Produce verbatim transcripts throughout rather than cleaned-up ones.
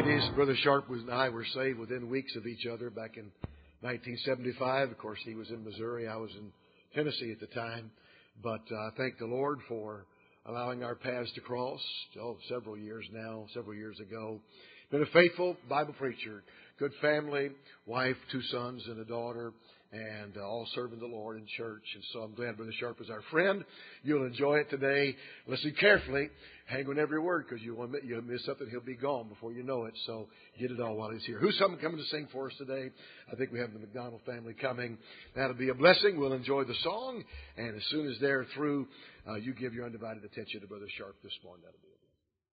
ladies, Brother Sharp and I were saved within weeks of each other back in nineteen seventy-five. Of course, he was in Missouri. I was in Tennessee at the time. But I uh, thank the Lord for allowing our paths to cross. Oh, several years now, several years ago. Been a faithful Bible preacher. Good family, wife, two sons and a daughter, and uh, all serving the Lord in church. And so I'm glad Brother Sharp is our friend. You'll enjoy it today. Listen carefully. Hang on every word, because you'll you'll miss something. He'll be gone before you know it. So get it all while he's here. Who's someone coming to sing for us today? I think we have the McDonald family coming. That'll be a blessing. We'll enjoy the song. And as soon as they're through, uh, you give your undivided attention to Brother Sharp this morning. That'll be it.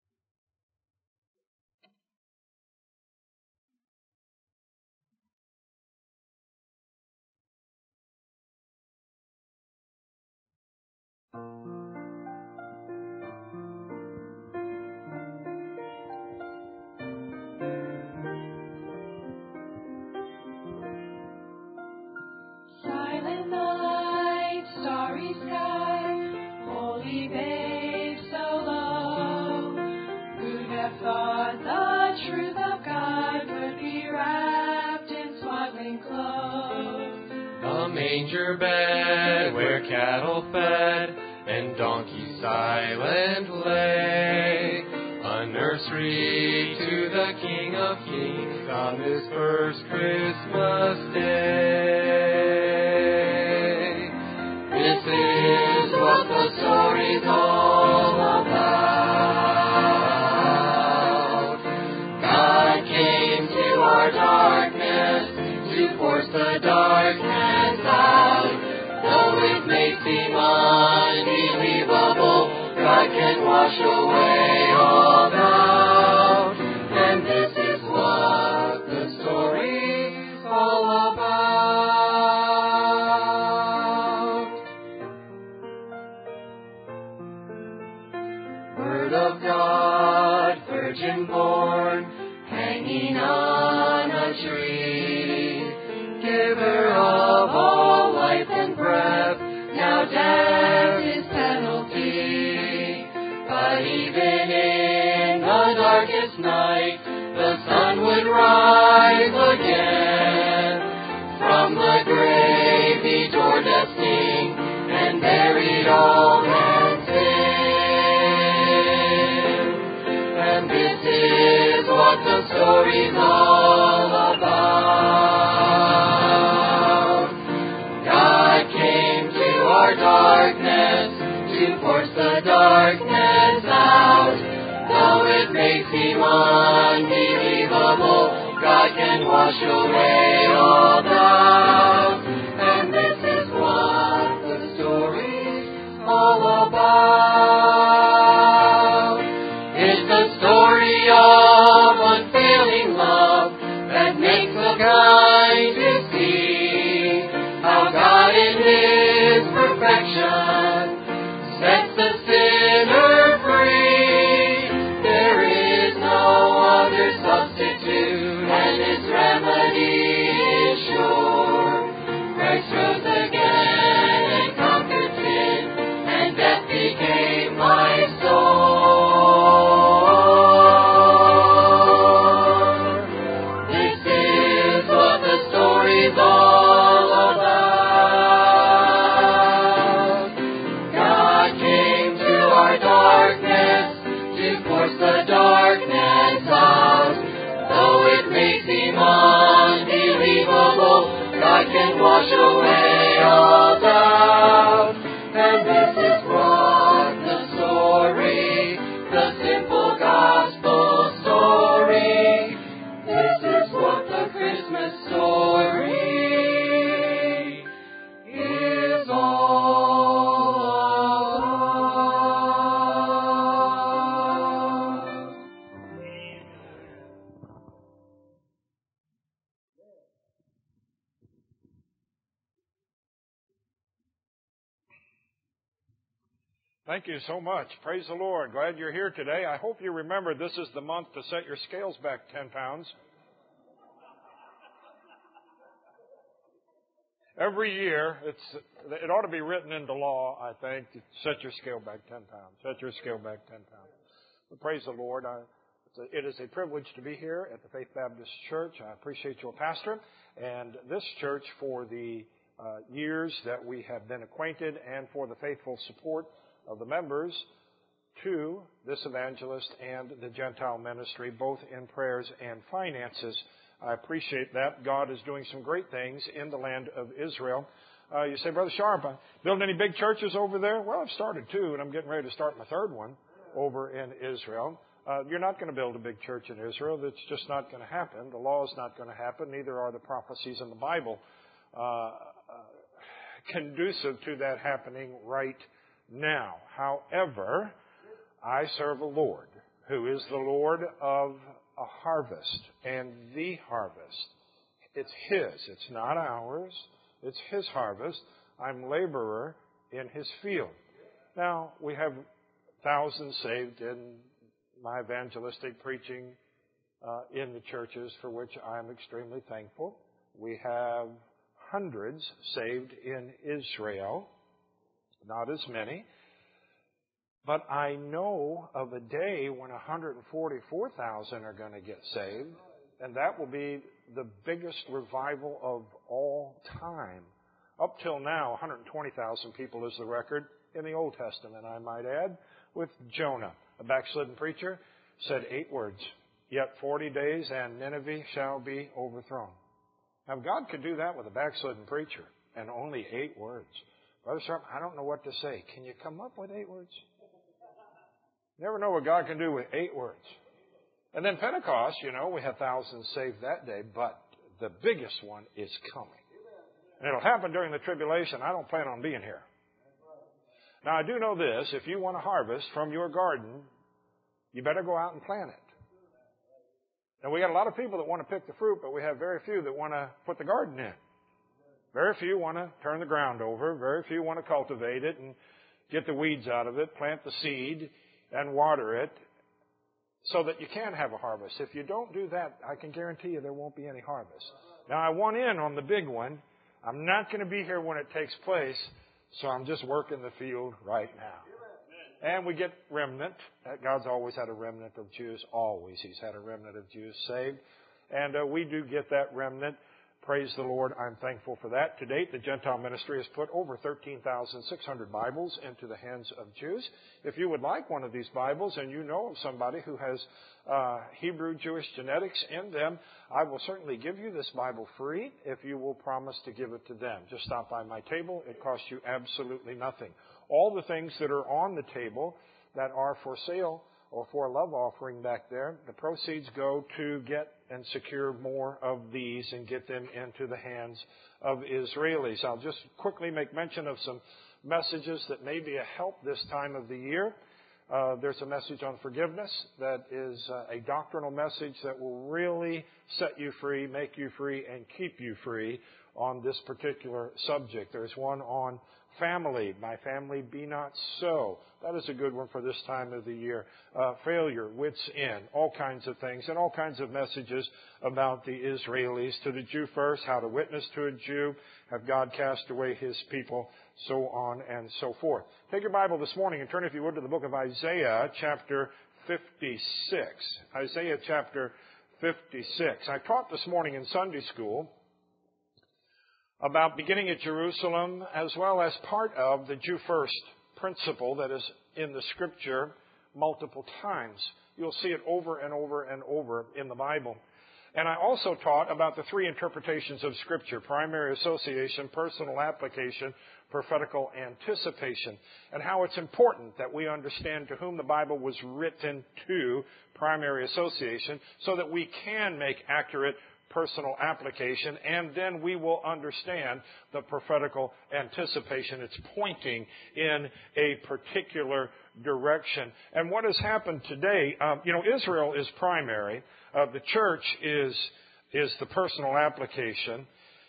Silent night, starry sky, holy babe so low. Who'd have thought the truth of God would be wrapped in swaddling clothes? A manger bed where cattle fed and donkeys silent lay. A nursery to the King of Kings on this first Christmas day. This is what the story's all about. God came to our darkness to force the darkness out. Though it may seem unbelievable, God can wash away all doubt. And this is what the story's all about. Word of God, virgin born, hanging on a tree. Giver of all life and breath, now death is penalty. But even in the darkest night, the sun would rise again. From the grave he tore death's sting and buried all man's sin. And this is what the story's all about. God came to our darkness to force the darkness out. Though it may seem unbelievable, God can wash away all doubt. And this is what the story's all about. It's a story of unfailing love that makes the blind to see how God in His perfection sets the sinner free. There is no other substitute, and His remedy is sure. Christ rose again and conquered sin, and death became life's door. This is what the story's all about. God came to our darkness to force the darkness out. Though it may seem unbelievable, God can wash away all doubt. And this is what the story, the simple gospel story, this is what the Christmas story is all about. Thank you so much. Praise the Lord. Glad you're here today. I hope you remember this is the month to set your scales back ten pounds. Every year, it's it ought to be written into law, I think, to set your scale back ten pounds. Set your scale back ten pounds. But praise the Lord. I, it's So it is a privilege to be here at the Faith Baptist Church. I appreciate your pastor and this church for the uh, years that we have been acquainted and for the faithful support of the members to this evangelist and the Gentile ministry, both in prayers and finances. I appreciate that. God is doing some great things in the land of Israel. Uh, you say, Brother Sharp, uh, building any big churches over there? Well, I've started two, and I'm getting ready to start my third one over in Israel. Uh, you're not going to build a big church in Israel. That's just not going to happen. The law is not going to happen. Neither are the prophecies in the Bible uh, uh, conducive to that happening right now. However, I serve a Lord who is the Lord of a harvest and the harvest. It's His. It's not ours. It's His harvest. I'm laborer in His field. Now, we have thousands saved in my evangelistic preaching uh, in the churches, for which I'm extremely thankful. We have hundreds saved in Israel, not as many. But I know of a day when one hundred forty-four thousand are going to get saved, and that will be the biggest revival of all time. Up till now, one hundred twenty thousand people is the record in the Old Testament, I might add, with Jonah. A backslidden preacher said eight words, yet forty days and Nineveh shall be overthrown. Now, God could do that with a backslidden preacher and only eight words. Brother Sharp, I don't know what to say. Can you come up with eight words? Never know what God can do with eight words. And then Pentecost, you know, we had thousands saved that day, but the biggest one is coming. And it'll happen during the tribulation. I don't plan on being here. Now, I do know this. If you want to harvest from your garden, you better go out and plant it. Now, we got a lot of people that want to pick the fruit, but we have very few that want to put the garden in. Very few want to turn the ground over. Very few want to cultivate it and get the weeds out of it, plant the seed and water it so that you can have a harvest. If you don't do that, I can guarantee you there won't be any harvest. Now, I want in on the big one. I'm not going to be here when it takes place, so I'm just working the field right now. And we get remnant. God's always had a remnant of Jews. Always. He's had a remnant of Jews saved. And uh, we do get that remnant. Praise the Lord. I'm thankful for that. To date, the Gentile ministry has put over thirteen thousand six hundred Bibles into the hands of Jews. If you would like one of these Bibles and you know of somebody who has uh, Hebrew Jewish genetics in them, I will certainly give you this Bible free if you will promise to give it to them. Just stop by my table. It costs you absolutely nothing. All the things that are on the table that are for sale or for a love offering back there, the proceeds go to get and secure more of these and get them into the hands of Israelis. I'll just quickly make mention of some messages that may be a help this time of the year. Uh, there's a message on forgiveness that is uh, a doctrinal message that will really set you free, make you free, and keep you free on this particular subject. There's one on family. My family be not so. That is a good one for this time of the year. Uh, failure, wits in, all kinds of things, and all kinds of messages about the Israelis. To the Jew first, how to witness to a Jew, have God cast away His people, so on and so forth. Take your Bible this morning and turn, if you would, to the book of Isaiah, chapter fifty-six. Isaiah chapter fifty-six. I taught this morning in Sunday school about beginning at Jerusalem, as well as part of the Jew first principle that is in the Scripture multiple times. You'll see it over and over and over in the Bible. And I also taught about the three interpretations of Scripture: primary association, personal application, prophetical anticipation, and how it's important that we understand to whom the Bible was written to, primary association, so that we can make accurate personal application, and then we will understand the prophetical anticipation. It's pointing in a particular direction. And what has happened today, um, you know, Israel is primary. Uh, the church is is the personal application.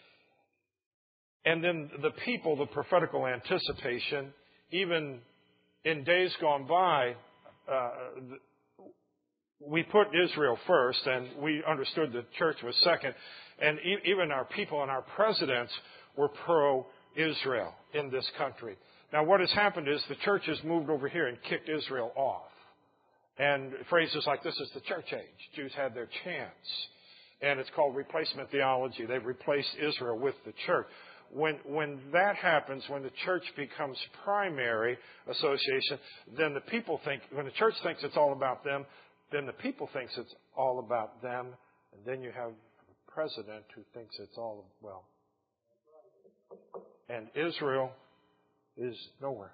And then the people, the prophetical anticipation. Even in days gone by, uh, we put Israel first, and we understood the church was second. And e- even our people and our presidents were pro-Israel in this country. Now, what has happened is the church has moved over here and kicked Israel off. And phrases like this is the church age. Jews had their chance. And it's called replacement theology. They've replaced Israel with the church. When, when that happens, when the church becomes primary association, then the people think, when the church thinks it's all about them, then the people thinks it's all about them. And then you have a president who thinks it's all, well. And Israel is nowhere.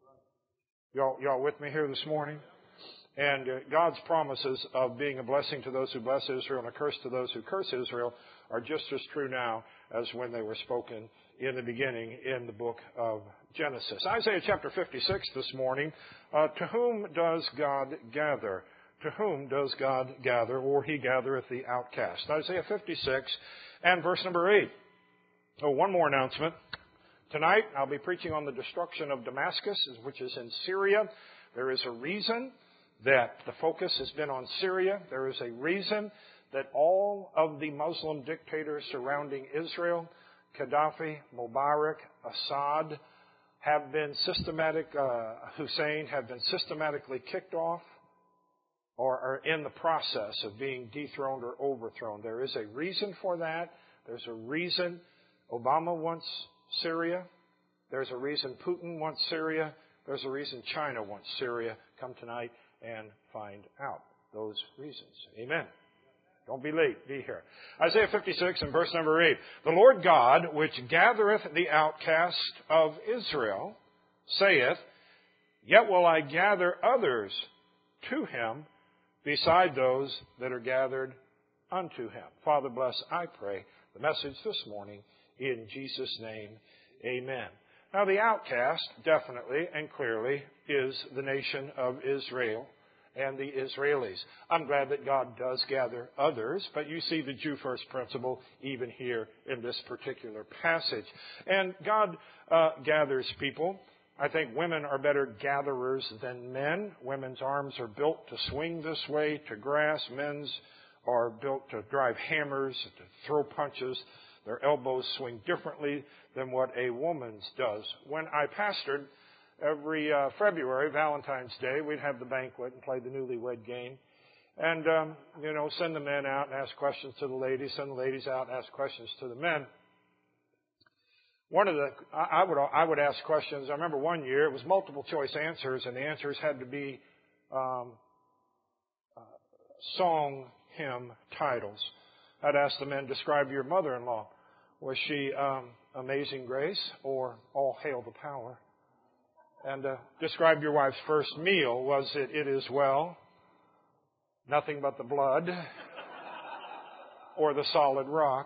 Y'all, y'all with me here this morning? And uh, God's promises of being a blessing to those who bless Israel and a curse to those who curse Israel are just as true now as when they were spoken in the beginning in the book of Genesis. Isaiah chapter fifty-six this morning. Uh, to whom does God gather? To whom does God gather, or he gathereth the outcast? Isaiah fifty-six and verse number eight. Oh, one more announcement. Tonight I'll be preaching on the destruction of Damascus, which is in Syria. There is a reason that the focus has been on Syria. There is a reason that all of the Muslim dictators surrounding Israel, Gaddafi, Mubarak, Assad, have been systematic, uh, Hussein, have been systematically kicked off or are in the process of being dethroned or overthrown. There is a reason for that. There's a reason Obama wants Syria. There's a reason Putin wants Syria. There's a reason China wants Syria. Come tonight and find out those reasons. Amen. Don't be late. Be here. Isaiah fifty-six and verse number eight. The Lord God, which gathereth the outcast of Israel, saith, Yet will I gather others to him beside those that are gathered unto him. Father, bless, I pray, the message this morning in Jesus' name. Amen. Now, the outcast, definitely and clearly, is the nation of Israel and the Israelis. I'm glad that God does gather others, but you see the Jew first principle even here in this particular passage. And God uh, gathers people. I think women are better gatherers than men. Women's arms are built to swing this way, to grasp. Men's are built to drive hammers, to throw punches. Their elbows swing differently than what a woman's does. When I pastored, every uh, February, Valentine's Day, we'd have the banquet and play the newlywed game. And, um, you know, send the men out and ask questions to the ladies, send the ladies out and ask questions to the men. One of the, I would, I would ask questions. I remember one year, it was multiple choice answers, and the answers had to be um, uh, song, hymn titles. I'd ask the men, describe your mother-in-law. Was she um, Amazing Grace or All Hail the Power? And uh, describe your wife's first meal. Was it It Is Well, Nothing But the Blood, or The Solid Rock?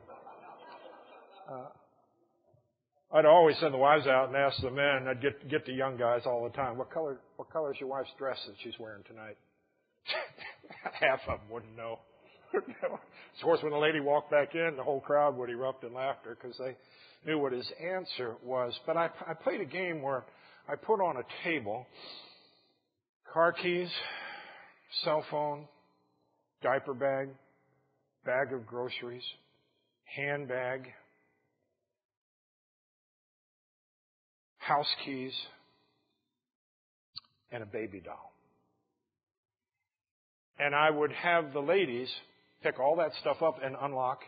Uh, I'd always send the wives out and ask the men. I'd get get the young guys all the time. What color? What color is your wife's dress that she's wearing tonight? Half of them wouldn't know. Of course, when the lady walked back in, the whole crowd would erupt in laughter because they knew what his answer was. But I, I played a game where I put on a table car keys, cell phone, diaper bag, bag of groceries, handbag, house keys, and a baby doll. And I would have the ladies pick all that stuff up and unlock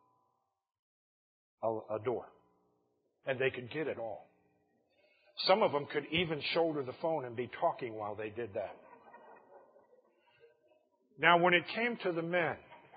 a, a door. And they could get it all. Some of them could even shoulder the phone and be talking while they did that. Now, when it came to the men,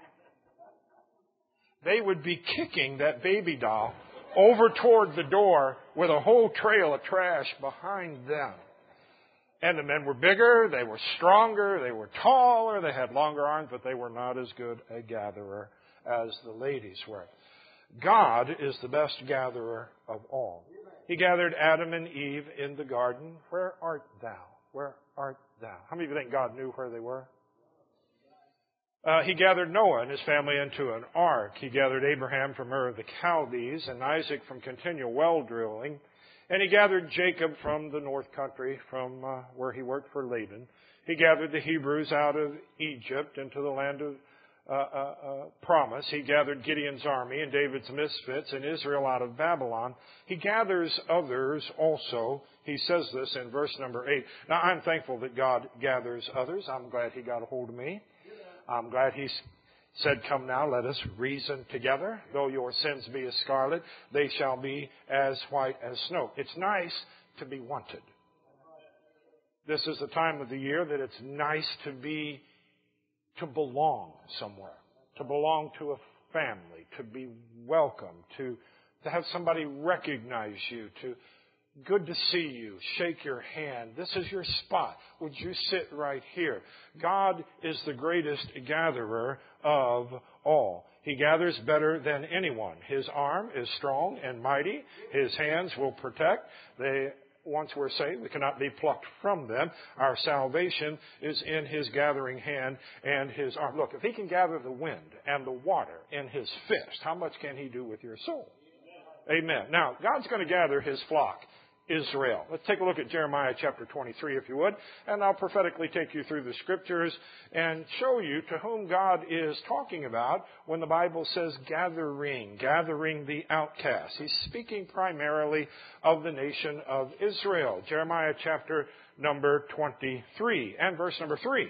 they would be kicking that baby doll over toward the door with a whole trail of trash behind them. And the men were bigger, they were stronger, they were taller, they had longer arms, but they were not as good a gatherer as the ladies were. God is the best gatherer of all. He gathered Adam and Eve in the garden. Where art thou? Where art thou? How many of you think God knew where they were? Uh, he gathered Noah and his family into an ark. He gathered Abraham from Ur of the Chaldees and Isaac from continual well drilling. And he gathered Jacob from the north country, from uh, where he worked for Laban. He gathered the Hebrews out of Egypt into the land of uh, uh, uh, promise. He gathered Gideon's army and David's misfits and Israel out of Babylon. He gathers others also. He says this in verse number eight. Now, I'm thankful that God gathers others. I'm glad He got a hold of me. I'm glad He said, come now, let us reason together. Though your sins be as scarlet, they shall be as white as snow. It's nice to be wanted. This is the time of the year that it's nice to be, to belong somewhere, to belong to a family, to be welcome, to, to have somebody recognize you, to, good to see you, shake your hand. This is your spot. Would you sit right here? God is the greatest gatherer of all. He gathers better than anyone. His arm is strong and mighty. His hands will protect. They, once we're saved, we cannot be plucked from them. Our salvation is in His gathering hand and His arm. Look, if He can gather the wind and the water in His fist, how much can He do with your soul? Amen. Now, God's going to gather His flock, Israel. Let's take a look at Jeremiah chapter twenty-three, if you would, and I'll prophetically take you through the Scriptures and show you to whom God is talking about when the Bible says gathering, gathering the outcast. He's speaking primarily of the nation of Israel. Jeremiah chapter number twenty-three and verse number three.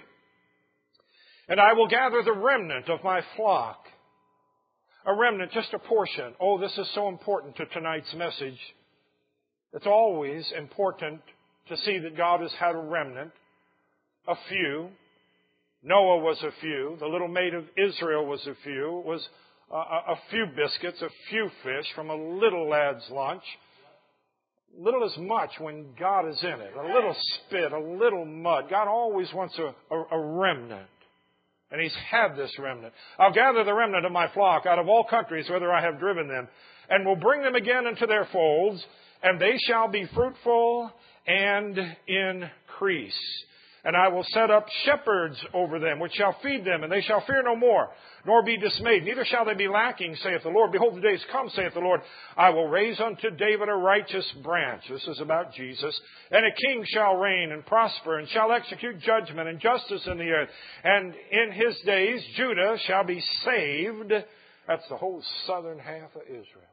And I will gather the remnant of my flock. A remnant, just a portion. Oh, this is so important to tonight's message. It's always important to see that God has had a remnant, a few. Noah was a few. The little maid of Israel was a few. It was a, a few biscuits, a few fish from a little lad's lunch. Little as much when God is in it. A little spit, a little mud. God always wants a, a, a remnant. And He's had this remnant. I'll gather the remnant of my flock out of all countries, whither I have driven them, and will bring them again into their folds, and they shall be fruitful and increase. And I will set up shepherds over them, which shall feed them, and they shall fear no more, nor be dismayed. Neither shall they be lacking, saith the Lord. Behold, the days come, saith the Lord. I will raise unto David a righteous branch. This is about Jesus. And a king shall reign and prosper, and shall execute judgment and justice in the earth. And in his days Judah shall be saved. That's the whole southern half of Israel.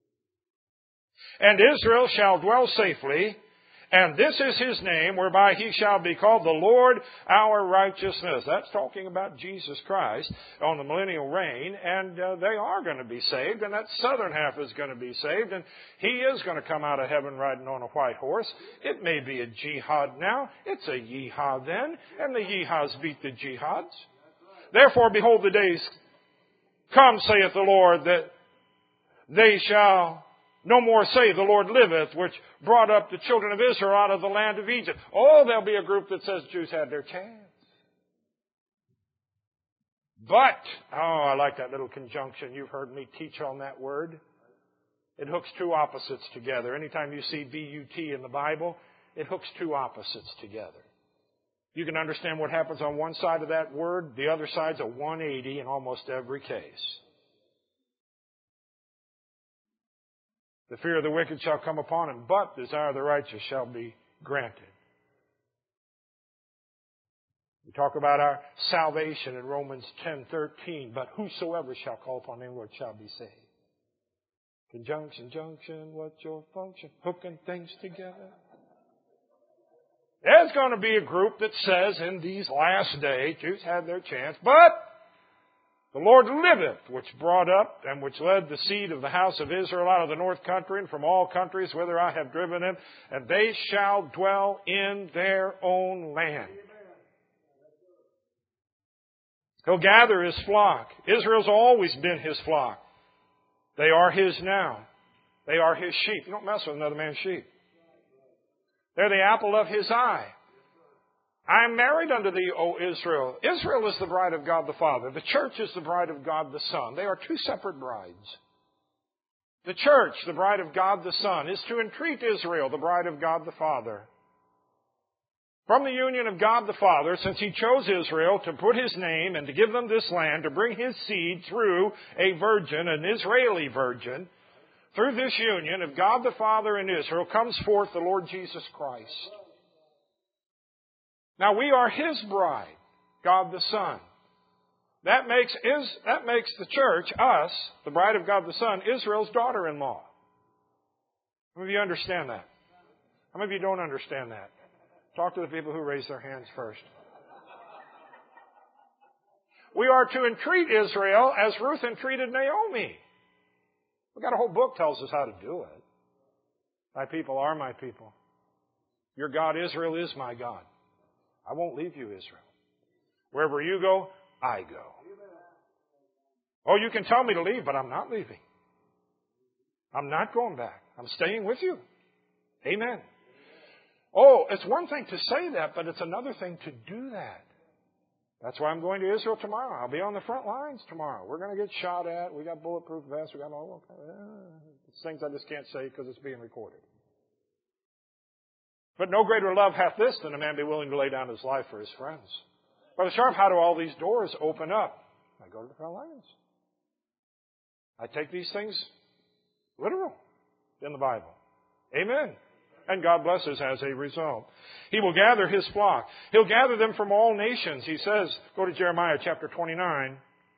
And Israel shall dwell safely, and this is His name, whereby He shall be called the Lord our righteousness. That's talking about Jesus Christ on the millennial reign, and uh, they are going to be saved, and that southern half is going to be saved, and He is going to come out of heaven riding on a white horse. It may be a jihad now. It's a yeehaw then, and the yeehaws beat the jihads. Therefore, behold, the days come, saith the Lord, that they shall no more say, the Lord liveth, which brought up the children of Israel out of the land of Egypt. Oh, there'll be a group that says Jews had their chance. But, oh, I like that little conjunction. You've heard me teach on that word. It hooks two opposites together. Anytime you see B U T in the Bible, it hooks two opposites together. You can understand what happens on one side of that word. The other side's a one eighty in almost every case. The fear of the wicked shall come upon him, but the desire of the righteous shall be granted. We talk about our salvation in Romans ten thirteen, but whosoever shall call upon the Lord shall be saved. Conjunction, junction, what's your function? Hooking things together. There's going to be a group that says in these last days, Jews had their chance, but the Lord liveth, which brought up and which led the seed of the house of Israel out of the north country and from all countries whither I have driven them, and they shall dwell in their own land. He'll gather His flock. Israel's always been His flock. They are His now. They are His sheep. You don't mess with another man's sheep. They're the apple of His eye. I am married unto thee, O Israel. Israel is the bride of God the Father. The church is the bride of God the Son. They are two separate brides. The church, the bride of God the Son, is to entreat Israel, the bride of God the Father. From the union of God the Father, since He chose Israel to put His name and to give them this land, to bring His seed through a virgin, an Israeli virgin, through this union of God the Father and Israel comes forth the Lord Jesus Christ. Now we are His bride, God the Son. That makes, is, that makes the church, us, the bride of God the Son, Israel's daughter-in-law. How many of you understand that? How many of you don't understand that? Talk to the people who raise their hands first. We are to entreat Israel as Ruth entreated Naomi. We've got a whole book tells us how to do it. My people are my people. Your God Israel is my God. I won't leave you, Israel. Wherever you go, I go. Oh, you can tell me to leave, but I'm not leaving. I'm not going back. I'm staying with you. Amen. Oh, it's one thing to say that, but it's another thing to do that. That's why I'm going to Israel tomorrow. I'll be on the front lines tomorrow. We're going to get shot at. We got bulletproof vests. We got all uh, things I just can't say because it's being recorded. But no greater love hath this than a man be willing to lay down his life for his friends. Brother Sharp, how do all these doors open up? I go to the front lines. I take these things literal in the Bible. Amen. And God blesses as a result. He will gather His flock. He'll gather them from all nations. He says, go to Jeremiah chapter twenty-nine.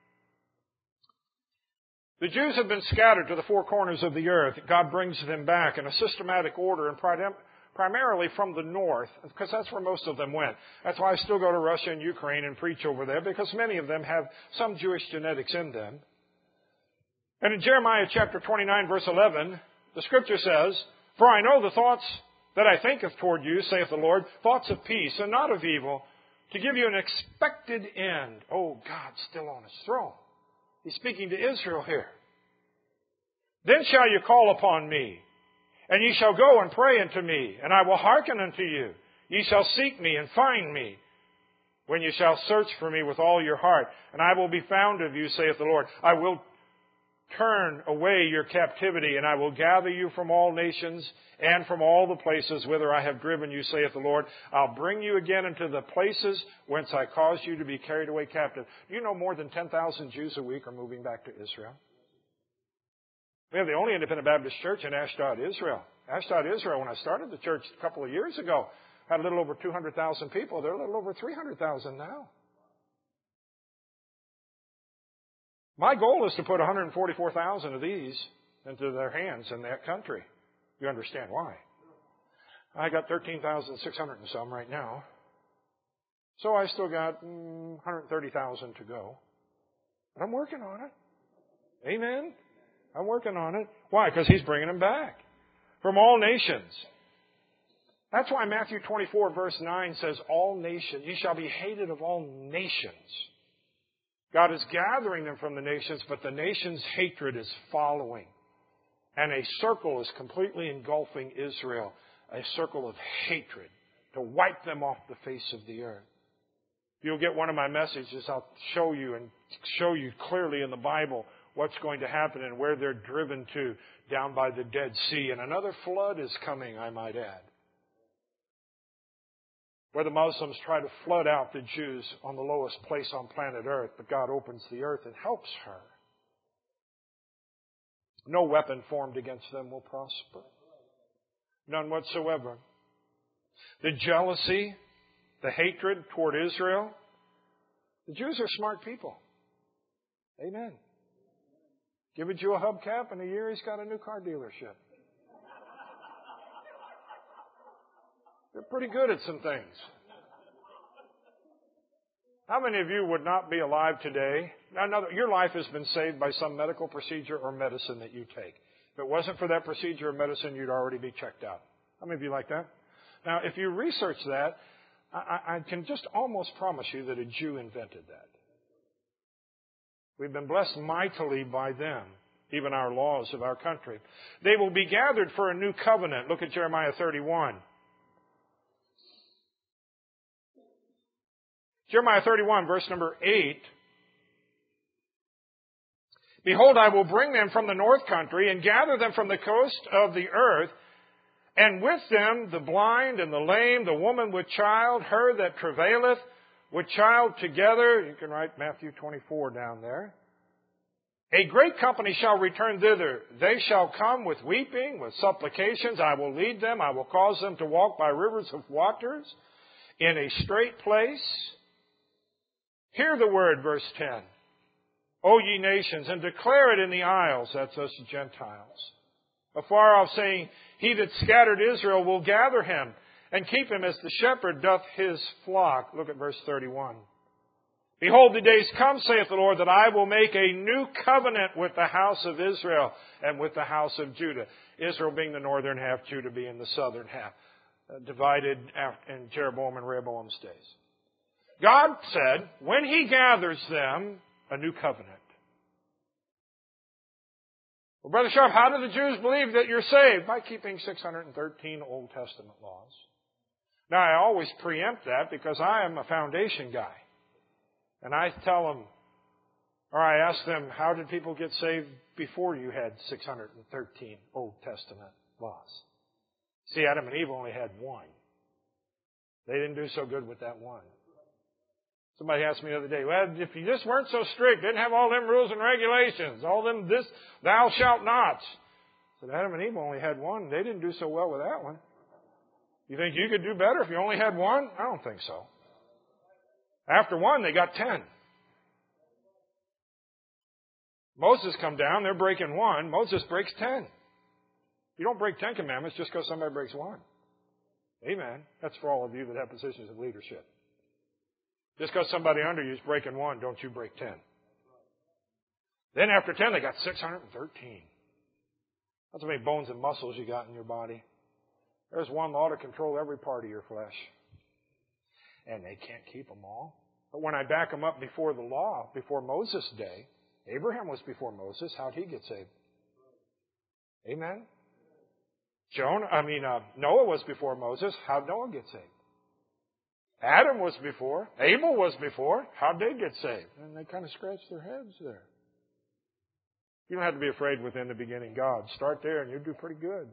The Jews have been scattered to the four corners of the earth. God brings them back in a systematic order and primarily from the north, because that's where most of them went. That's why I still go to Russia and Ukraine and preach over there, because many of them have some Jewish genetics in them. And in Jeremiah chapter twenty-nine, verse eleven, the Scripture says, for I know the thoughts that I think of toward you, saith the Lord, thoughts of peace and not of evil, to give you an expected end. Oh, God's still on His throne. He's speaking to Israel here. Then shall you call upon me, and ye shall go and pray unto me, and I will hearken unto you. Ye shall seek me and find me, when ye shall search for me with all your heart, and I will be found of you, saith the Lord. I will turn away your captivity, and I will gather you from all nations and from all the places whither I have driven you, saith the Lord. I'll bring you again into the places whence I caused you to be carried away captive. Do you know more than ten thousand Jews a week are moving back to Israel? We have the only independent Baptist church in Ashdod, Israel. Ashdod, Israel, when I started the church a couple of years ago, had a little over two hundred thousand people. They're a little over three hundred thousand now. My goal is to put one hundred forty-four thousand of these into their hands in that country. You understand why? I got thirteen thousand six hundred and some right now. So I still got mm, one hundred thirty thousand to go. But I'm working on it. Amen? I'm working on it. Why? Because He's bringing them back. From all nations. That's why Matthew twenty-four verse nine says, all nations, ye shall be hated of all nations. God is gathering them from the nations, but the nations' hatred is following. And a circle is completely engulfing Israel, a circle of hatred to wipe them off the face of the earth. If you'll get one of my messages, I'll show you and show you clearly in the Bible what's going to happen and where they're driven to down by the Dead Sea. And another flood is coming, I might add, where the Muslims try to flood out the Jews on the lowest place on planet Earth, but God opens the earth and helps her. No weapon formed against them will prosper. None whatsoever. The jealousy, the hatred toward Israel. The Jews are smart people. Amen. Give a Jew a hubcap, in a year he's got a new car dealership. They're pretty good at some things. How many of you would not be alive today? Now, another, your life has been saved by some medical procedure or medicine that you take. If it wasn't for that procedure or medicine, you'd already be checked out. How many of you like that? Now, if you research that, I, I can just almost promise you that a Jew invented that. We've been blessed mightily by them, even our laws of our country. They will be gathered for a new covenant. Look at Jeremiah thirty-one. Jeremiah thirty-one, verse number eight. Behold, I will bring them from the north country and gather them from the coast of the earth, and with them the blind and the lame, the woman with child, her that travaileth with child together. You can write Matthew twenty-four down there. A great company shall return thither. They shall come with weeping, with supplications. I will lead them. I will cause them to walk by rivers of waters in a straight place. Hear the word, verse ten. O ye nations, and declare it in the isles, that's us Gentiles. Afar off saying, He that scattered Israel will gather him, and keep him as the shepherd doth his flock. Look at verse thirty-one. Behold, the days come, saith the Lord, that I will make a new covenant with the house of Israel and with the house of Judah. Israel being the northern half, Judah being the southern half, uh, divided in Jeroboam and Rehoboam's days. God said, when He gathers them, a new covenant. Well, Brother Sharp, how do the Jews believe that you're saved? By keeping six hundred thirteen Old Testament laws. Now, I always preempt that because I am a foundation guy. And I tell them, or I ask them, how did people get saved before you had six hundred thirteen Old Testament laws? See, Adam and Eve only had one. They didn't do so good with that one. Somebody asked me the other day, well, if you just weren't so strict, didn't have all them rules and regulations, all them this, thou shalt nots. I said, Adam and Eve only had one. They didn't do so well with that one. You think you could do better if you only had one? I don't think so. After one, they got ten. Moses come down, they're breaking one. Moses breaks ten. You don't break ten commandments just because somebody breaks one. Amen. That's for all of you that have positions of leadership. Just because somebody under you is breaking one, don't you break ten. Then after ten, they got six hundred thirteen. That's how many bones and muscles you got in your body. There's one law to control every part of your flesh. And they can't keep them all. But when I back them up before the law, before Moses' day, Abraham was before Moses. How'd he get saved? Amen. Jonah, I mean, uh, Noah was before Moses. How'd Noah get saved? Adam was before. Abel was before. How'd they get saved? And they kind of scratched their heads there. You don't have to be afraid within the beginning God. Start there and you'll do pretty good.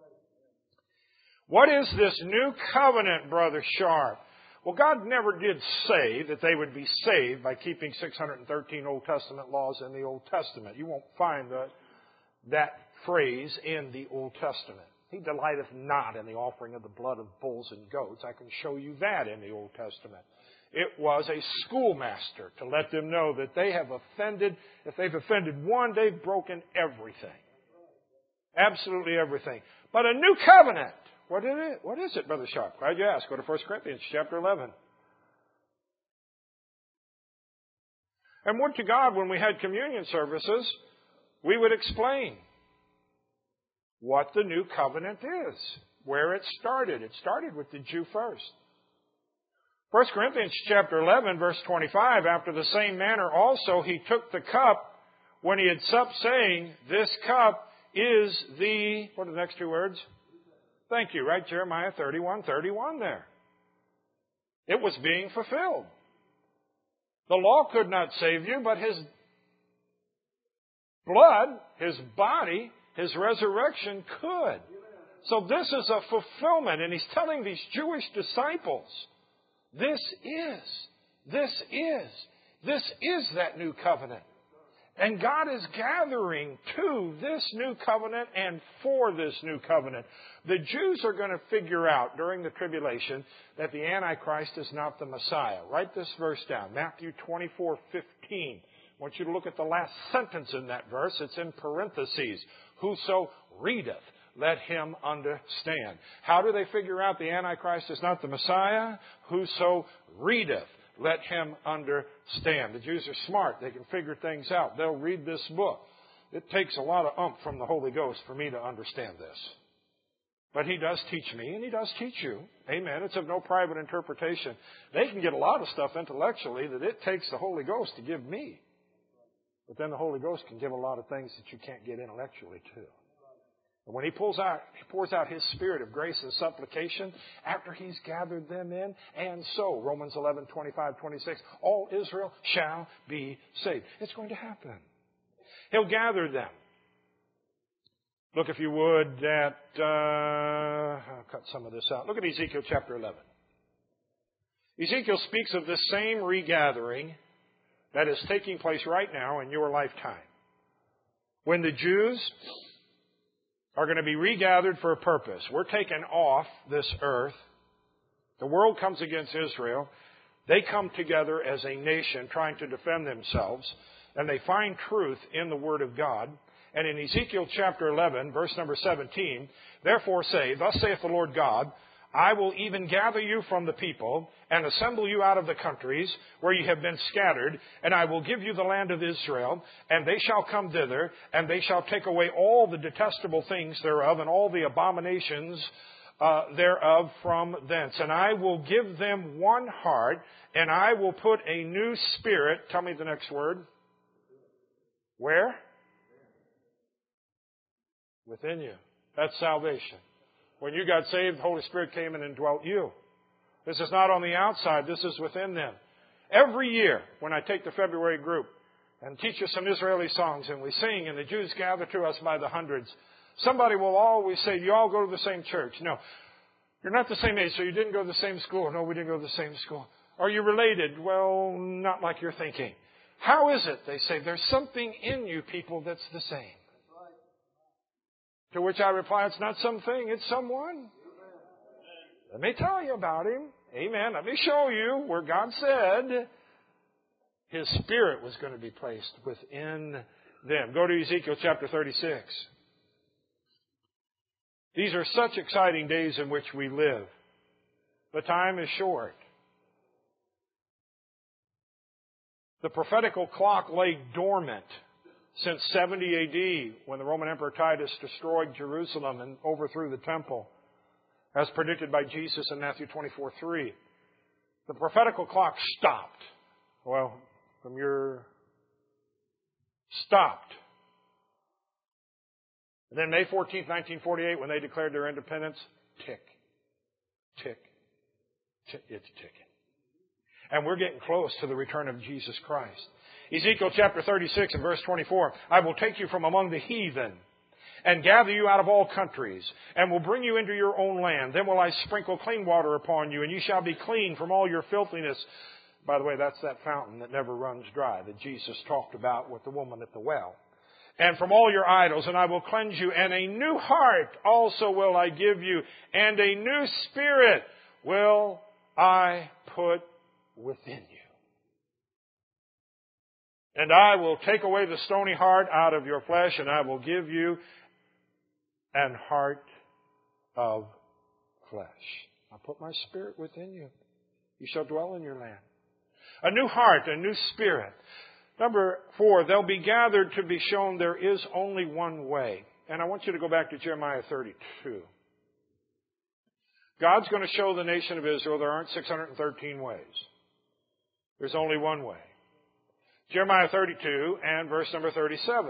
What is this new covenant, Brother Sharp? Well, God never did say that they would be saved by keeping six hundred thirteen Old Testament laws in the Old Testament. You won't find the, that phrase in the Old Testament. He delighteth not in the offering of the blood of bulls and goats. I can show you that in the Old Testament. It was a schoolmaster to let them know that they have offended. If they've offended one, they've broken everything. Absolutely everything. But a new covenant. What is it? What is it, Brother Sharp? Glad you asked. Go to First Corinthians chapter eleven. And would to God, when we had communion services, we would explain what the new covenant is, where it started. It started with the Jew first. First Corinthians chapter eleven, verse twenty-five, after the same manner also he took the cup when he had supped, saying, this cup is the, what are the next two words? Thank you, right? Jeremiah thirty-one, thirty-one there. It was being fulfilled. The law could not save you, but His blood, His body, His resurrection could. So this is a fulfillment, and He's telling these Jewish disciples, this is, this is, this is that new covenant. And God is gathering to this new covenant and for this new covenant. The Jews are going to figure out during the tribulation that the Antichrist is not the Messiah. Write this verse down, Matthew twenty-four fifteen. I want you to look at the last sentence in that verse. It's in parentheses. Whoso readeth, let him understand. How do they figure out the Antichrist is not the Messiah? Whoso readeth, let him understand. The Jews are smart. They can figure things out. They'll read this book. It takes a lot of umph from the Holy Ghost for me to understand this. But He does teach me, and He does teach you. Amen. It's of no private interpretation. They can get a lot of stuff intellectually that it takes the Holy Ghost to give me. But then the Holy Ghost can give a lot of things that you can't get intellectually too. And when He pulls out, He pours out His Spirit of grace and supplication after He's gathered them in. And so, Romans eleven, twenty-five, twenty-six, all Israel shall be saved. It's going to happen. He'll gather them. Look, if you would, at, uh, I'll cut some of this out. Look at Ezekiel chapter eleven. Ezekiel speaks of this same regathering that is taking place right now in your lifetime. When the Jews are going to be regathered for a purpose. We're taken off this earth. The world comes against Israel. They come together as a nation trying to defend themselves. and they find truth in the Word of God. And in Ezekiel chapter eleven, verse number seventeen, therefore say, thus saith the Lord God, I will even gather you from the people and assemble you out of the countries where you have been scattered, and I will give you the land of Israel, and they shall come thither, and they shall take away all the detestable things thereof and all the abominations uh, thereof from thence. And I will give them one heart, and I will put a new spirit. Tell me the next word. Where? Within you. That's salvation. When you got saved, the Holy Spirit came in and dwelt you. This is not on the outside. This is within them. Every year, when I take the February group and teach us some Israeli songs, and we sing, and the Jews gather to us by the hundreds, somebody will always say, you all go to the same church. No, you're not the same age, so you didn't go to the same school. No, we didn't go to the same school. Are you related? Well, not like you're thinking. How is it? They say, there's something in you people that's the same. To which I reply, it's not something, it's someone. Let me tell you about him. Amen. Let me show you where God said His Spirit was going to be placed within them. Go to Ezekiel chapter thirty-six. These are such exciting days in which we live. The time is short. The prophetical clock lay dormant since seventy A D, when the Roman Emperor Titus destroyed Jerusalem and overthrew the temple, as predicted by Jesus in Matthew twenty-four three. The prophetical clock stopped. Well, from your... stopped. And then May fourteenth, nineteen forty-eight, when they declared their independence, tick, tick, tick, it's ticking. And we're getting close to the return of Jesus Christ. Ezekiel chapter thirty-six and verse twenty-four, I will take you from among the heathen and gather you out of all countries and will bring you into your own land. Then will I sprinkle clean water upon you, and you shall be clean from all your filthiness. By the way, that's that fountain that never runs dry that Jesus talked about with the woman at the well. And from all your idols, and I will cleanse you, and a new heart also will I give you, and a new spirit will I put within you. And I will take away the stony heart out of your flesh, and I will give you an heart of flesh. I'll put my spirit within you. You shall dwell in your land. A new heart, a new spirit. Number four, they'll be gathered to be shown there is only one way. And I want you to go back to Jeremiah thirty-two. God's going to show the nation of Israel there aren't six hundred thirteen ways. There's only one way. Jeremiah thirty-two and verse number thirty-seven.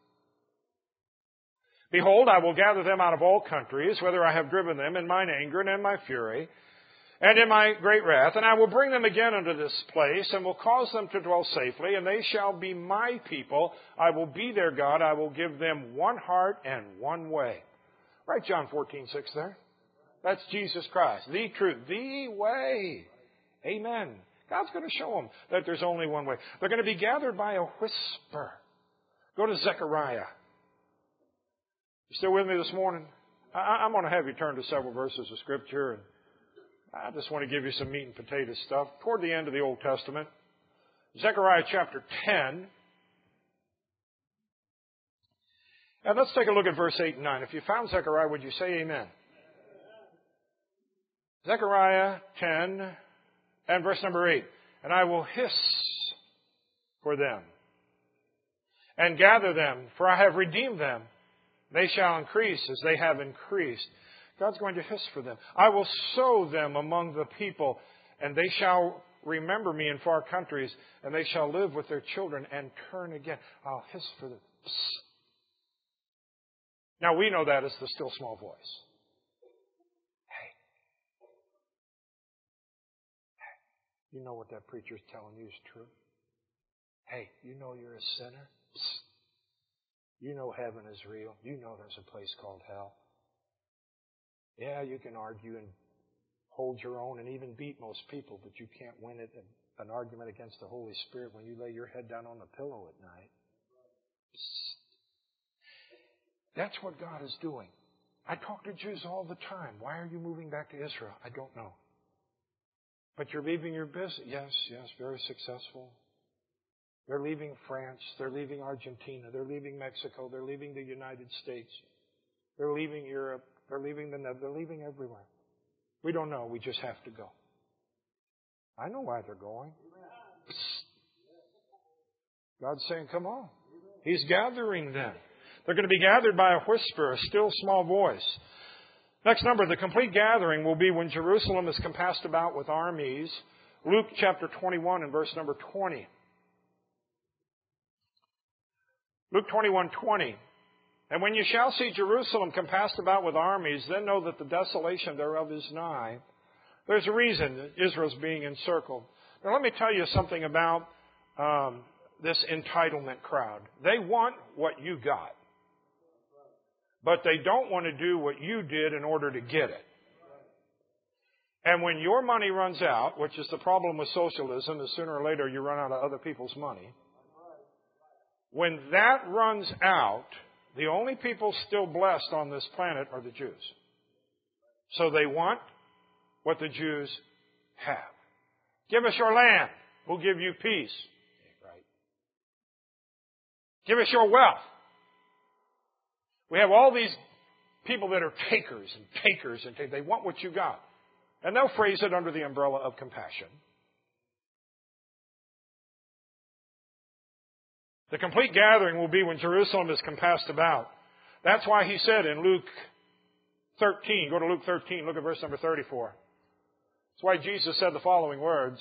Behold, I will gather them out of all countries, whither I have driven them in mine anger and in my fury, and in my great wrath, and I will bring them again unto this place, and will cause them to dwell safely, and they shall be my people. I will be their God. I will give them one heart and one way. Write John fourteen six there. That's Jesus Christ, the truth, the way. Amen. God's going to show them that there's only one way. They're going to be gathered by a whisper. Go to Zechariah. You still with me this morning? I, I'm going to have you turn to several verses of Scripture, and I just want to give you some meat and potato stuff. Toward the end of the Old Testament, Zechariah chapter ten. And let's take a look at verse eight and nine. If you found Zechariah, would you say amen? Zechariah ten and verse number eight. And I will hiss for them and gather them, for I have redeemed them. They shall increase as they have increased. God's going to hiss for them. I will sow them among the people, and they shall remember me in far countries, and they shall live with their children and turn again. I'll hiss for them. Psst. Now we know that as the still small voice. Hey. Hey. You know what that preacher's telling you is true? Hey, you know you're a sinner? Psst. You know heaven is real. You know there's a place called hell. Yeah, you can argue and hold your own and even beat most people, but you can't win it in an argument against the Holy Spirit when you lay your head down on the pillow at night. Psst. That's what God is doing. I talk to Jews all the time. Why are you moving back to Israel? I don't know. But you're leaving your business. Yes, yes, very successful. They're leaving France. They're leaving Argentina. They're leaving Mexico. They're leaving the United States. They're leaving Europe. They're leaving the Netherlands. They're leaving everywhere. We don't know. We just have to go. I know why they're going. Psst. God's saying, come on. He's gathering them. They're going to be gathered by a whisper, a still small voice. Next number, the complete gathering will be when Jerusalem is compassed about with armies. Luke chapter twenty-one and verse number twenty. Luke twenty-one twenty. And when you shall see Jerusalem compassed about with armies, then know that the desolation thereof is nigh. There's a reason that Israel's being encircled. Now let me tell you something about um, this entitlement crowd. They want what you got. But they don't want to do what you did in order to get it. And when your money runs out, which is the problem with socialism, is sooner or later you run out of other people's money. When that runs out, the only people still blessed on this planet are the Jews. So they want what the Jews have. Give us your land. We'll give you peace. Right. Give us your wealth. We have all these people that are takers and takers and takers. They want what you got. And they'll phrase it under the umbrella of compassion. The complete gathering will be when Jerusalem is compassed about. That's why he said in Luke thirteen, go to Luke thirteen, look at verse number thirty-four. That's why Jesus said the following words.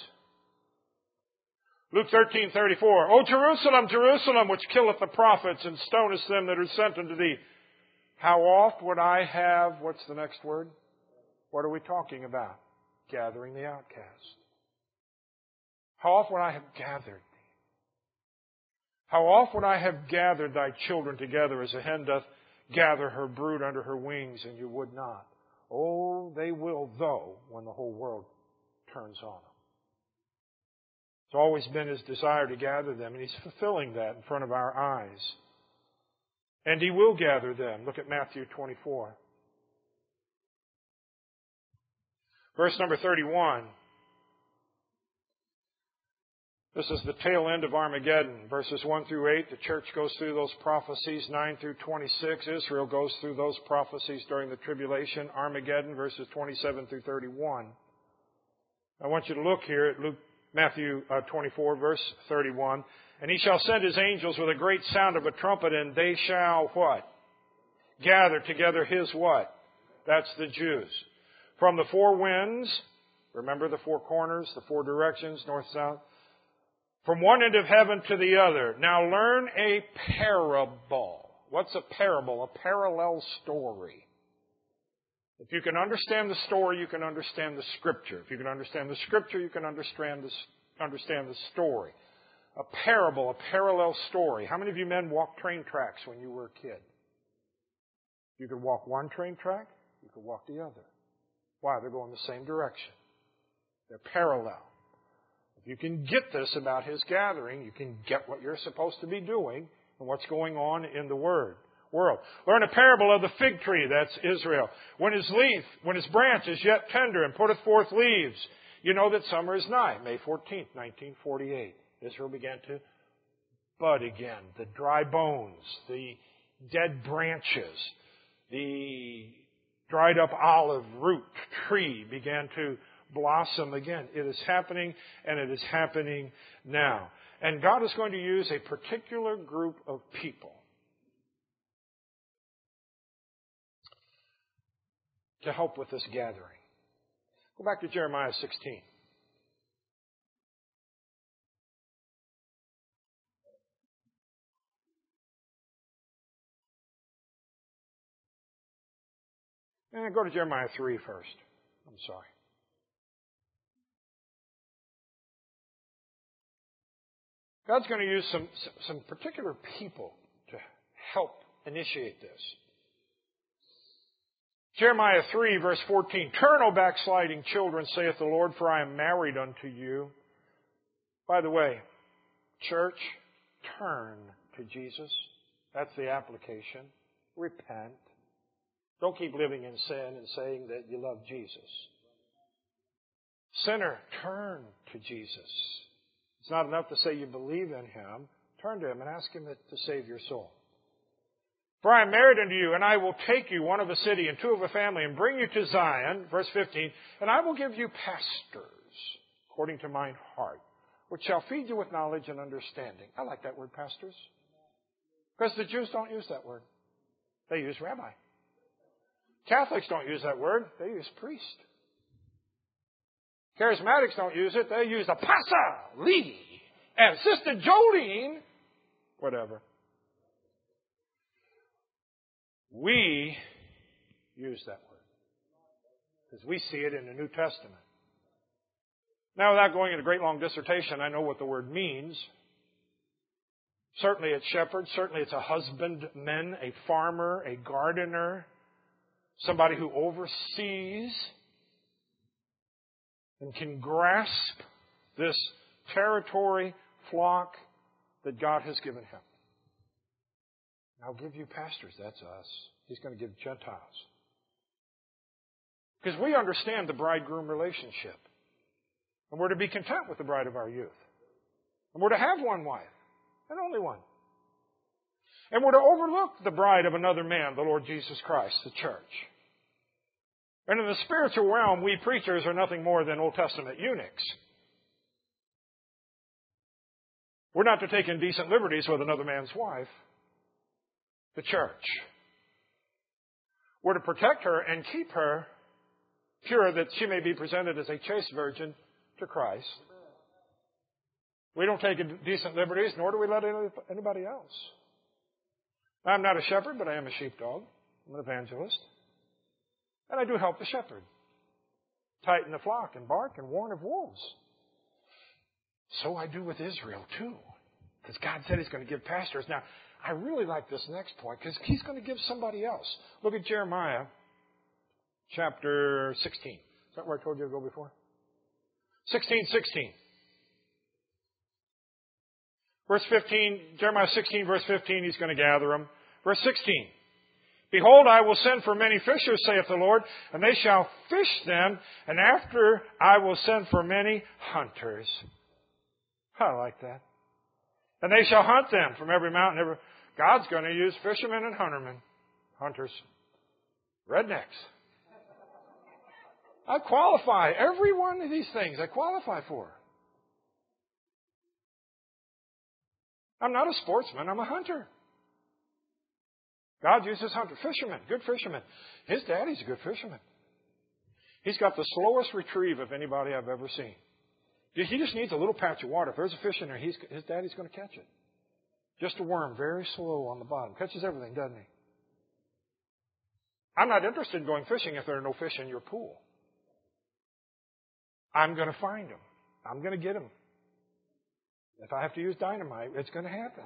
Luke thirteen thirty-four. O Jerusalem, Jerusalem, which killeth the prophets and stonest them that are sent unto thee. How oft would I have, what's the next word? What are we talking about? Gathering the outcast. How oft would I have gathered? How oft would I have gathered thy children together as a hen doth gather her brood under her wings, and you would not? Oh, they will, though, when the whole world turns on them. It's always been his desire to gather them, and he's fulfilling that in front of our eyes. And he will gather them. Look at Matthew twenty-four. Verse number thirty-one. This is the tail end of Armageddon. Verses one through eight, the church goes through those prophecies. nine through twenty-six, Israel goes through those prophecies during the tribulation. Armageddon, verses twenty-seven through thirty-one. I want you to look here at Luke, Matthew uh, twenty-four, verse thirty-one. And he shall send his angels with a great sound of a trumpet, and they shall what? Gather together his what? That's the Jews. From the four winds, remember the four corners, the four directions, north, south. From one end of heaven to the other. Now learn a parable. What's a parable? A parallel story. If you can understand the story, you can understand the Scripture. If you can understand the Scripture, you can understand the, understand the story. A parable, a parallel story. How many of you men walked train tracks when you were a kid? You could walk one train track, you could walk the other. Why? They're going the same direction. They're parallel. If you can get this about his gathering, you can get what you're supposed to be doing and what's going on in the Word. World. Learn a parable of the fig tree, that's Israel. When his leaf, when his branch is yet tender and putteth forth leaves, you know that summer is nigh. May fourteenth, nineteen forty-eight. Israel began to bud again. The dry bones, the dead branches, the dried up olive root tree began to blossom again. It is happening, and it is happening now. And God is going to use a particular group of people to help with this gathering. Go back to Jeremiah sixteen. And go to Jeremiah three first. I'm sorry. God's going to use some, some particular people to help initiate this. Jeremiah three, verse fourteen. Turn, O backsliding children, saith the Lord, for I am married unto you. By the way, church, turn to Jesus. That's the application. Repent. Don't keep living in sin and saying that you love Jesus. Sinner, turn to Jesus. It's not enough to say you believe in Him. Turn to Him and ask Him to save your soul. For I am married unto you, and I will take you, one of a city and two of a family, and bring you to Zion, verse fifteen, and I will give you pastors, according to mine heart, which shall feed you with knowledge and understanding. I like that word, pastors. Because the Jews don't use that word. They use rabbi. Catholics don't use that word. They use priest. Charismatics don't use it. They use Apostle Lee and Sister Jolene, whatever. We use that word because we see it in the New Testament. Now, without going into a great long dissertation, I know what the word means. Certainly it's shepherd. Certainly it's a husbandman, a farmer, a gardener, somebody who oversees and can grasp this territory, flock that God has given him. I'll give you pastors. That's us. He's going to give Gentiles. Because we understand the bride-groom relationship. And we're to be content with the bride of our youth. And we're to have one wife. And only one. And we're to overlook the bride of another man, the Lord Jesus Christ, the church. And in the spiritual realm, we preachers are nothing more than Old Testament eunuchs. We're not to take indecent liberties with another man's wife, the church. We're to protect her and keep her pure that she may be presented as a chaste virgin to Christ. We don't take indecent liberties, nor do we let anybody else. I'm not a shepherd, but I am a sheepdog. I'm an evangelist. And I do help the shepherd tighten the flock and bark and warn of wolves. So I do with Israel too. Because God said He's going to give pastors. Now, I really like this next point because He's going to give somebody else. Look at Jeremiah chapter sixteen. Is that where I told you to go before? sixteen sixteen. Verse fifteen, Jeremiah sixteen, verse fifteen, He's going to gather them. Verse sixteen. Behold, I will send for many fishers, saith the Lord, and they shall fish them, and after I will send for many hunters. I like that. And they shall hunt them from every mountain. Every... God's going to use fishermen and huntermen. Hunters. Rednecks. I qualify. Every one of these things I qualify for. I'm not a sportsman. I'm a hunter. God uses hunters. Fishermen. Good fishermen. His daddy's a good fisherman. He's got the slowest retrieve of anybody I've ever seen. He just needs a little patch of water. If there's a fish in there, he's, his daddy's going to catch it. Just a worm, very slow on the bottom. Catches everything, doesn't he? I'm not interested in going fishing if there are no fish in your pool. I'm going to find them. I'm going to get them. If I have to use dynamite, it's going to happen.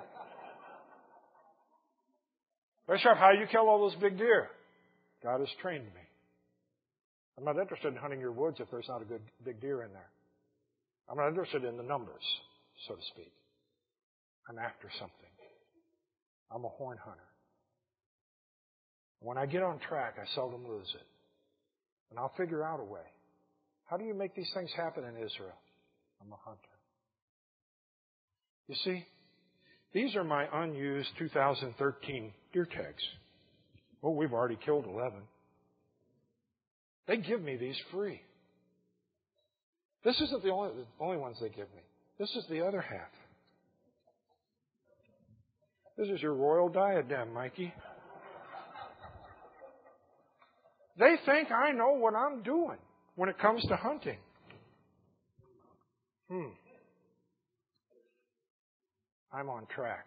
Bishop, how do you kill all those big deer? God has trained me. I'm not interested in hunting your woods if there's not a good big deer in there. I'm not interested in the numbers, so to speak. I'm after something. I'm a horn hunter. When I get on track, I seldom lose it. And I'll figure out a way. How do you make these things happen in Israel? I'm a hunter. You see, these are my unused two thousand thirteen deer tags. Well, we've already killed eleven. They give me these free. This isn't the only, the only ones they give me. This is the other half. This is your royal diadem, Mikey. They think I know what I'm doing when it comes to hunting. Hmm. I'm on track.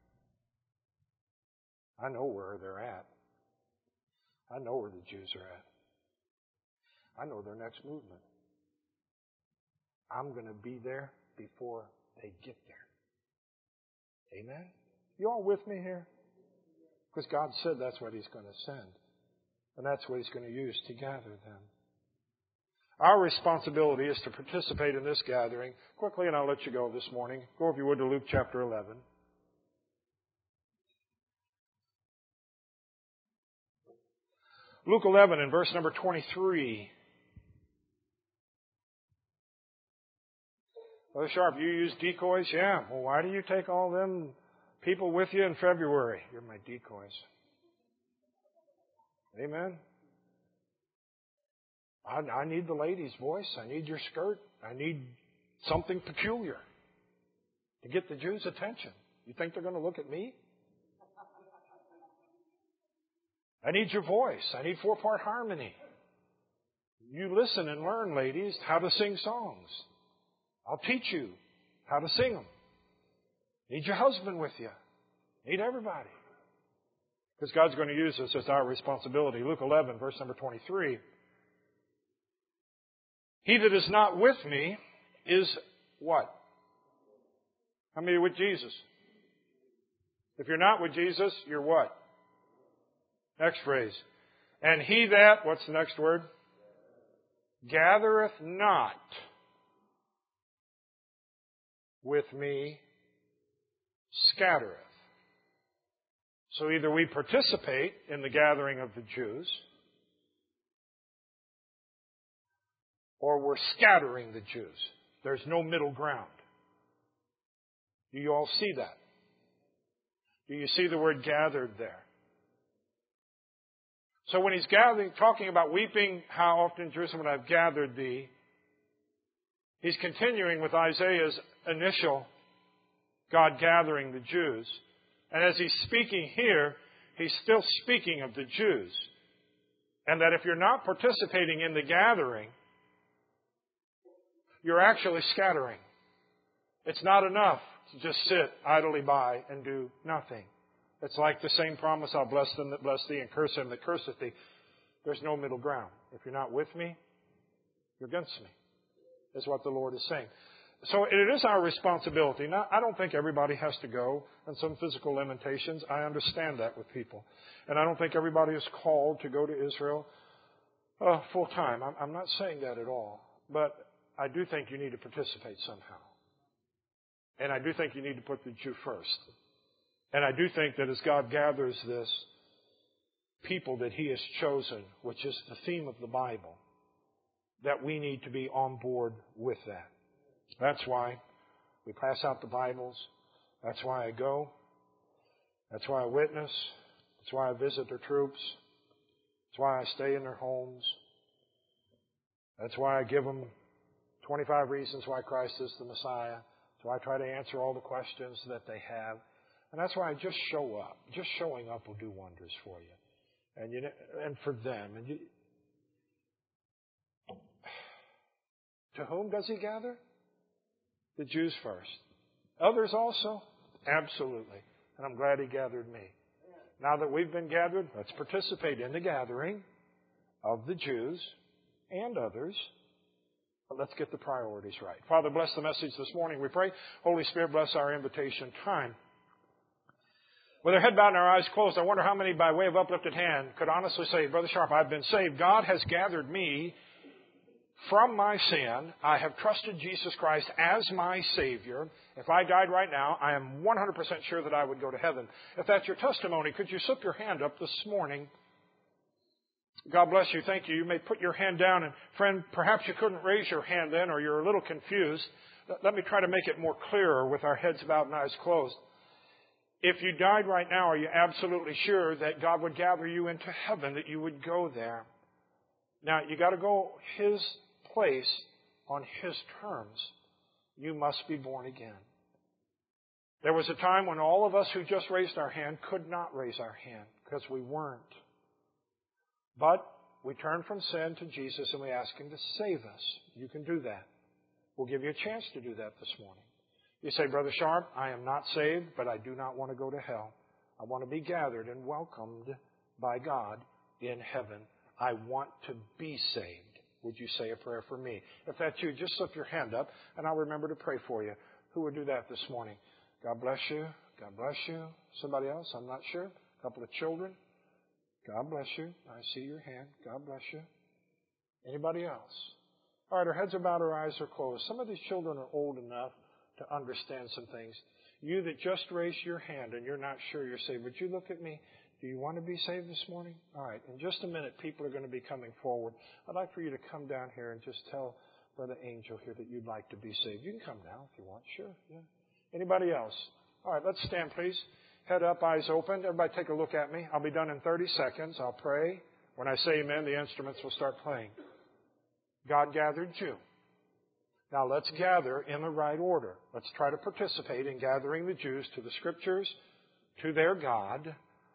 I know where they're at. I know where the Jews are at. I know their next movement. I'm going to be there before they get there. Amen? You all with me here? Because God said that's what He's going to send. And that's what He's going to use to gather them. Our responsibility is to participate in this gathering. Quickly, and I'll let you go this morning. Go, if you would, to Luke chapter eleven. Luke eleven and verse number twenty-three. Brother Sharp, you use decoys? Yeah. Well, why do you take all them people with you in February? You're my decoys. Amen. I, I need the lady's voice. I need your skirt. I need something peculiar to get the Jews' attention. You think they're going to look at me? I need your voice. I need four-part harmony. You listen and learn, ladies, how to sing songs. I'll teach you how to sing them. Need your husband with you. Need everybody. Because God's going to use this as our responsibility. Luke eleven, verse number twenty-three. He that is not with me is what? How many are with Jesus? If you're not with Jesus, you're what? Next phrase. And he that, what's the next word? Gathereth not with me, scattereth. So either we participate in the gathering of the Jews, or we're scattering the Jews. There's no middle ground. Do you all see that? Do you see the word gathered there? So when he's gathering, talking about weeping, how often Jerusalem would I've gathered thee, he's continuing with Isaiah's initial God gathering the Jews. And as he's speaking here, he's still speaking of the Jews. And that if you're not participating in the gathering, you're actually scattering. It's not enough to just sit idly by and do nothing. It's like the same promise, I'll bless them that bless thee and curse him that curseth thee. There's no middle ground. If you're not with me, you're against me, is what the Lord is saying. So it is our responsibility. Now, I don't think everybody has to go, and some physical limitations. I understand that with people. And I don't think everybody is called to go to Israel uh, full time. I'm, I'm not saying that at all. But I do think you need to participate somehow. And I do think you need to put the Jew first. And I do think that as God gathers this people that He has chosen, which is the theme of the Bible, that we need to be on board with that. That's why we pass out the Bibles. That's why I go. That's why I witness. That's why I visit their troops. That's why I stay in their homes. That's why I give them twenty-five reasons why Christ is the Messiah. That's why I try to answer all the questions that they have. And that's why I just show up. Just showing up will do wonders for you. And you know, and for them. And you, to whom does He gather? The Jews first. Others also? Absolutely. And I'm glad He gathered me. Now that we've been gathered, let's participate in the gathering of the Jews and others. But let's get the priorities right. Father, bless the message this morning, we pray. Holy Spirit, bless our invitation time. With our head bowed and our eyes closed, I wonder how many, by way of uplifted hand, could honestly say, Brother Sharp, I've been saved. God has gathered me from my sin. I have trusted Jesus Christ as my Savior. If I died right now, I am one hundred percent sure that I would go to heaven. If that's your testimony, could you slip your hand up this morning? God bless you. Thank you. You may put your hand down. And friend, perhaps you couldn't raise your hand then, or you're a little confused. Let me try to make it more clearer with our heads bowed and eyes closed. If you died right now, are you absolutely sure that God would gather you into heaven, that you would go there? Now, you got to go His place on His terms. You must be born again. There was a time when all of us who just raised our hand could not raise our hand because we weren't. But we turn from sin to Jesus and we ask Him to save us. You can do that. We'll give you a chance to do that this morning. You say, Brother Sharp, I am not saved, but I do not want to go to hell. I want to be gathered and welcomed by God in heaven. I want to be saved. Would you say a prayer for me? If that's you, just slip your hand up and I'll remember to pray for you. Who would do that this morning? God bless you. God bless you. Somebody else? I'm not sure. A couple of children. God bless you. I see your hand. God bless you. Anybody else? All right, our heads are bowed, our eyes are closed. Some of these children are old enough to understand some things. You that just raised your hand and you're not sure you're saved, would you look at me? Do you want to be saved this morning? All right, in just a minute, people are going to be coming forward. I'd like for you to come down here and just tell Brother Angel here that you'd like to be saved. You can come now if you want. Sure. Yeah. Anybody else? All right, let's stand, please. Head up, eyes open. Everybody take a look at me. I'll be done in thirty seconds. I'll pray. When I say amen, the instruments will start playing. God gathered you. Now let's gather in the right order. Let's try to participate in gathering the Jews to the Scriptures, to their God.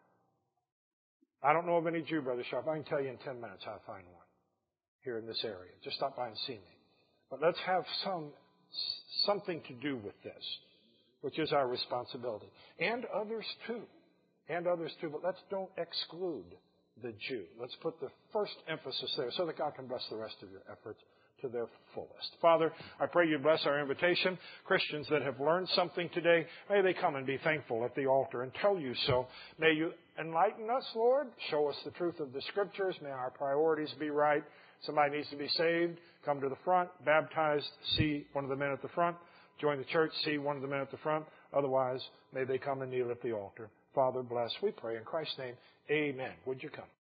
I don't know of any Jew, Brother Sharp. I can tell you in ten minutes how to find one here in this area. Just stop by and see me. But let's have some something to do with this, which is our responsibility. And others too. And others too. But let's don't exclude the Jew. Let's put the first emphasis there so that God can bless the rest of your efforts to their fullest. Father, I pray you bless our invitation. Christians that have learned something today, may they come and be thankful at the altar and tell you so. May you enlighten us, Lord. Show us the truth of the Scriptures. May our priorities be right. Somebody needs to be saved. Come to the front. Baptized. See one of the men at the front. Join the church. See one of the men at the front. Otherwise, may they come and kneel at the altar. Father, bless. We pray in Christ's name. Amen. Would you come?